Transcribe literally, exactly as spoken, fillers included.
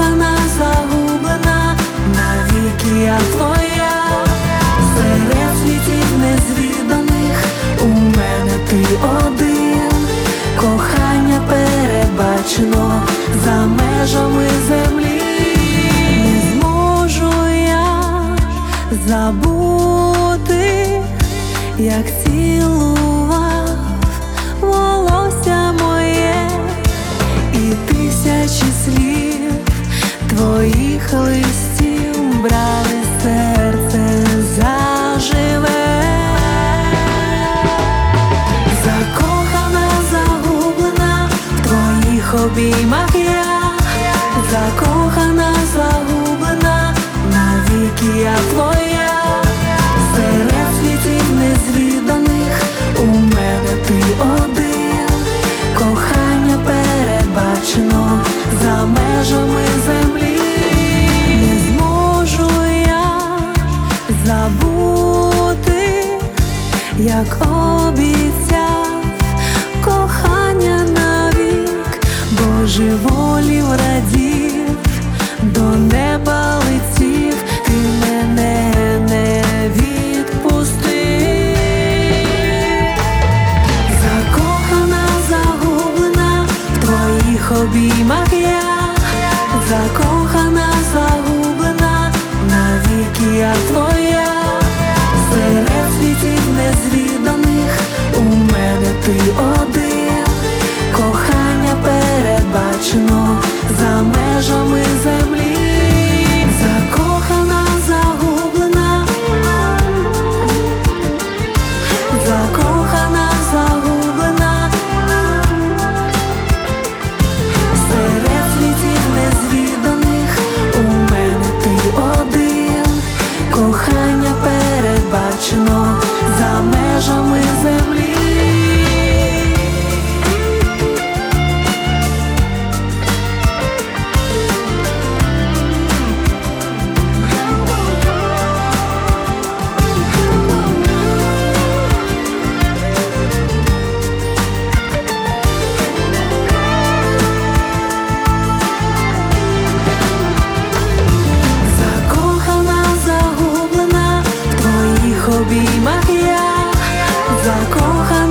закохана, загублена, навіки я твоя. Серед світів незвіданих у мене ти один. Кохання передбачено за межами землі. Не зможу я забути, як цілував волосся моє, і тисячі слів твоїх листів брали серце заживе. Закохана, загублена в твоїх обіймах я. Закохана, загублена, навіки я твоя. Серед світів незвіданих у мене ти один. Кохання передбачено за межами землі. Не зможу я забути, як обіцяв кохання навік. Божеволів, радів, до неба летів, ти мене не відпусти. Закохана, загублена в твоїх обіймах я. Закохана, загублена, навіки я твоя. Серед світів незвіданих у мене ти один. Кохання передбачено за межами землі. Закохана, загублена, закохана, загублена. Серед світів незвіданих у мене ти один. Кохання передбачено за межами землі. Обіймах я. Закохана,